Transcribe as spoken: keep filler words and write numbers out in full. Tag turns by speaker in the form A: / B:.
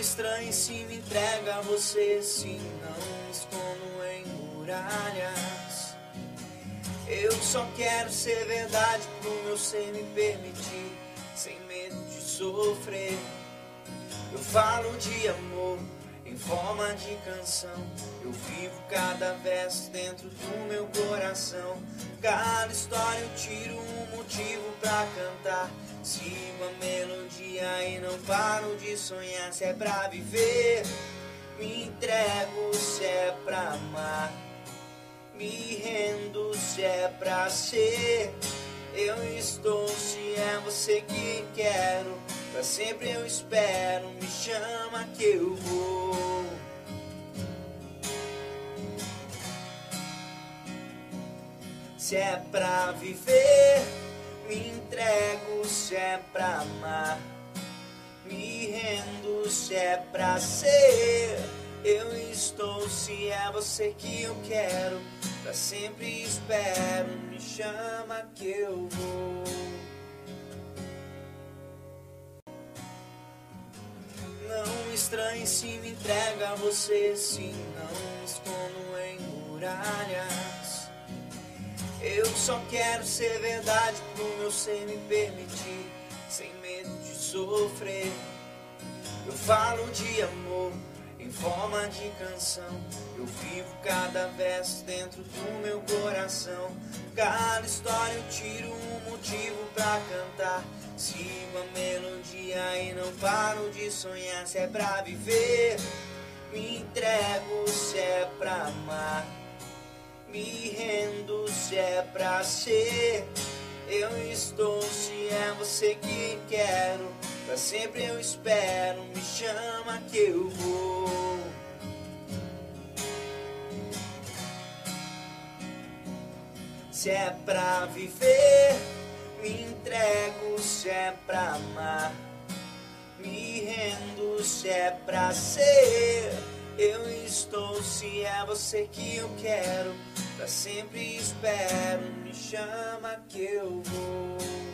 A: estranhe se me entrega a você, se não me escondo em muralhas. Eu só quero ser verdade pro meu ser me permitir, sem medo de sofrer. Eu falo de amor em forma de canção, eu vivo cada verso dentro do meu coração. Cada história eu tiro um motivo pra cantar, sigo a melodia e não paro de sonhar. Se é pra viver, me entrego, se é pra amar, me rendo, se é pra ser. Eu estou, se é você que quero, pra sempre eu espero, me chama que eu vou. Se é pra viver, me entrego, se é pra amar, me rendo, se é pra ser. Eu estou, se é você que eu quero, pra sempre espero, me chama que eu vou. Não estranhe se me entrega a você, se não me escondo em muralhas. Eu só quero ser verdade pro meu ser me permitir, sem medo de sofrer. Eu falo de amor em forma de canção, eu vivo cada verso dentro do meu coração. Cada história eu tiro um motivo pra cantar, sigo a melodia e não paro de sonhar. Se é pra viver, me entrego, se é pra amar, me rendo, se é pra ser. Eu estou, se é você que quero, pra sempre eu espero, me chama que eu vou. Se é pra viver, me entrego, se é pra amar, me rendo, se é pra ser. Eu estou, se é você que eu quero, pra sempre espero, me chama que eu vou.